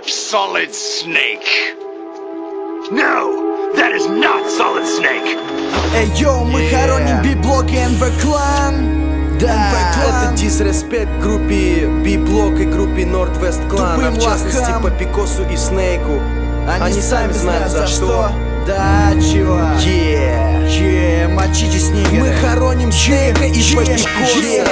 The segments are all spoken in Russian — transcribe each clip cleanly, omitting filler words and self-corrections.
Solid Snake. No, that is not Solid Snake. Эй, йоу, мы хороним B-Block и NV Clan. Да, это дисреспект группе B-Block и группе Northwest Clan, а в частности по Пикосу и Снейку. Они сами знают за что. Да, чувак. Мочитесь, нигеры. Мы хороним Снейка и Пикоса.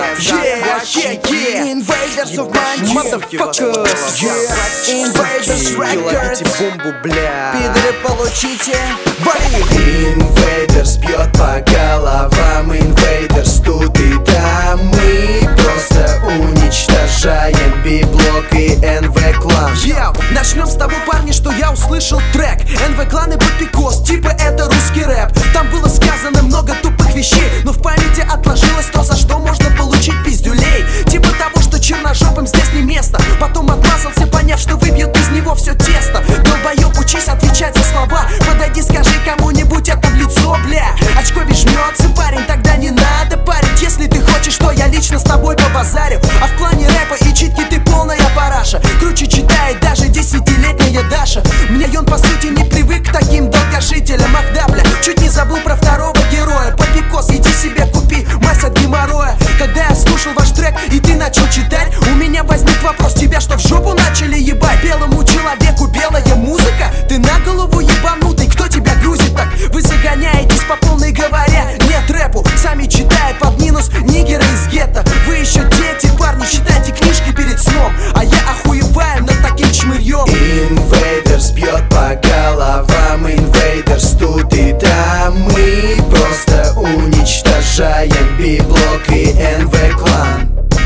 Invaders of my motherfuckers. Invaders Records. Бомбу, бля. Пидоры, получите. Вали. Invaders бьет по головам. Invaders тут и там. Мы просто уничтожаем B-Block и NV Clan. Начнем с того, парни, что я услышал трек NV Clan и Пикос, типа это русский рэп. Там было сказано много тупых вещей, но в памяти отложилось то, за что можно получить пиздюлей. Типа того, что черножопым здесь не место. Потом отмазался, поняв, что выбьют из него все тесто. Долбоёб, учись отвечать за слова. Подойди, скажи кому-нибудь это в лицо, бля. Очко жмется, парень, тогда не надо парить. Если ты хочешь, то я лично с тобой побазарю. А в плане рэпа и читки ты полная параша. Круче читает даже 10-летняя Даша. Мне он по сути не привык к таким долгожителям. Ах да, бля, чуть не забыл про второго героя. Папикос, иди себе купи мазь от геморроя. Когда я слушал ваш трек и ты начал читать, у меня возник вопрос: тебя что, в жопу начали ебать? Белому человеку белая музыка? Ты на голову ебанутый, кто тебя грузит так? Вы загоняетесь по полной, говоря нет рэпу, сами читая под минус нигеры из гетто. Вы еще дети, парни, читайте книжки перед сном, а я охуеваю над таким чмырьем. Invaders бьет по головам. Invaders тут и там. Мы просто уничтожаем B-Block и NV Clan.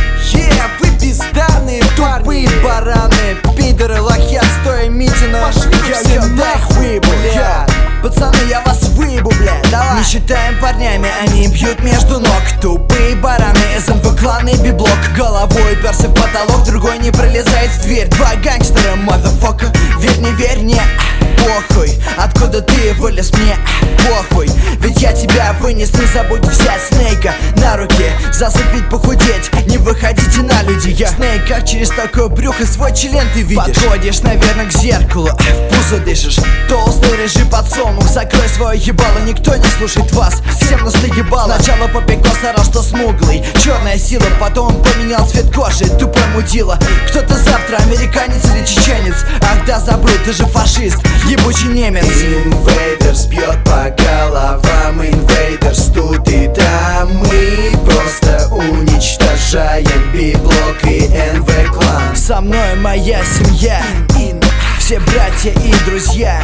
Вы бездарные, тупые бараны, пидоры, лохи, отстой, митина. Пошли все нахуй, бля. Пацаны, я вас выебу, бля, давай. Не считаем парнями, они бьют между ног. Тупые бараны, СНВ Клан и B-Block. Головой перся в потолок, другой не пролезает в дверь. Два гангстера, motherfucker, верь, не верь, не похуй. Откуда ты вылез, мне похуй. Ведь я тебя вынес, не забудь взять Снейка на руки. Засыпить, похудеть, не выходите на люди. Я Снейк, как через такое брюхо свой член ты видишь. Подходишь, наверное, к зеркалу, в пузо дышишь. Толстый рыжий подсолнух, закрой свое ебало, никто не слушает вас. Всем настоебало. Сначала по Пикос орал, что смуглый, черная сила, потом он поменял цвет кожи, тупое мудила. Кто-то завтра американец или чеченец. Ах да, забыл, ты же фашист, ебучий немец. Invaders бьет по головам. Invaders тут и там. Мы просто уничтожаем B-Block и NV Clan. Со мной моя семья, все братья и друзья.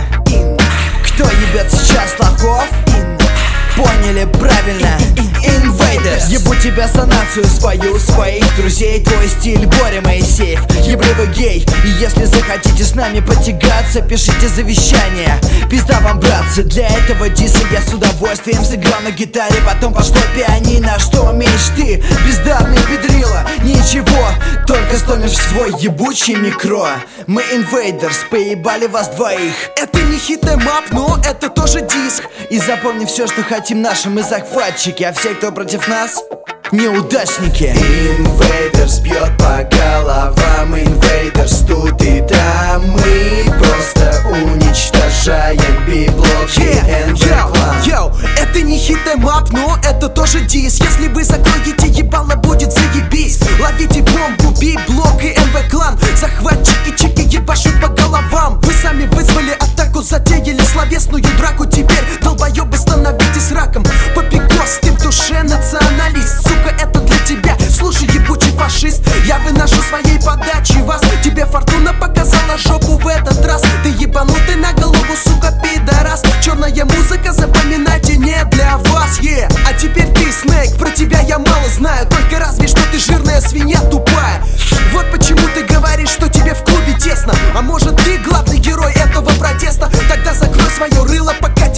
Кто ебет сейчас лохов? Поняли правильно. Invaders. Ебу тебя за нацию свою, своих друзей. Твой стиль Боря Моисеев, ебливый гей. И если захотите с нами потягаться, пишите завещание. Пизда вам, братцы, для этого диса я с удовольствием сыграл на гитаре. Потом пошло пианино, что умеешь ты, бездарный педрила? Ничего, только стонешь в свой ебучий микро. Мы Invaders, поебали вас двоих. Это не хит-эм-ап, но это тоже диск. И запомни все, что хотим наши, мы захватчики. А все, кто против нас, неудачники. Invaders бьет по головам. Invaders тут и там. Мы просто уничтожаем B-Block и NV Clan. Это не хит-эм-ап, но это тоже дис. Если вы закроете ебало, будет заебись. Ловите бомбу, B-Block и NV Clan. Захватчики, чики ебашут по головам. Вы сами вызвали атаку, затеяли словесную драку. Теперь, долбоебы, становитесь раком. Папикос, ты в душе националист. Сука, это для тебя, слушай, ебучий фашист. Я выношу своей подачи вас. Тебе фортуна показала жопу в этот раз. Ты ебанутый на голову, сука, пидорас. Черная музыка, запоминайте, не для вас, А теперь ты, Снейк, про тебя я мало знаю. Только разве что ты жирная свинья тупая. Вот почему ты говоришь, что тебе в клубе тесно. А может ты главный герой этого протеста? Тогда закрой свое рыло, пока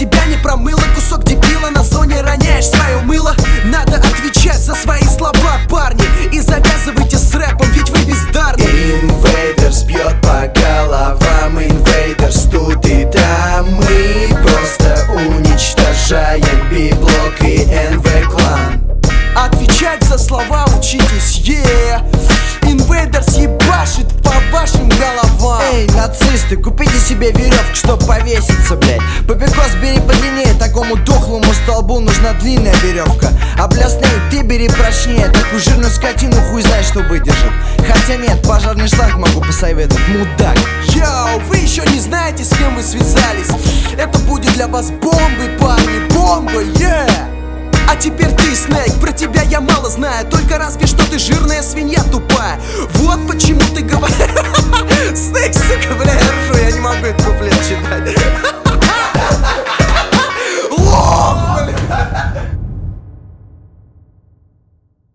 нацисты, купите себе веревку, чтоб повеситься, блядь. Папикос бери подлиннее, такому дохлому столбу нужна длинная веревка. А бля, Снейк, ты бери прочнее, такую жирную скотину хуй знает, что выдержит. Хотя нет, пожарный шланг могу посоветовать, мудак. Йоу, вы еще не знаете, с кем вы связались. Это будет для вас бомбы, парни, бомба, yeah! А теперь ты, Снейк, про тебя я мало знаю. Только разве что ты жирная свинья тупая. Вот почему ты говоришь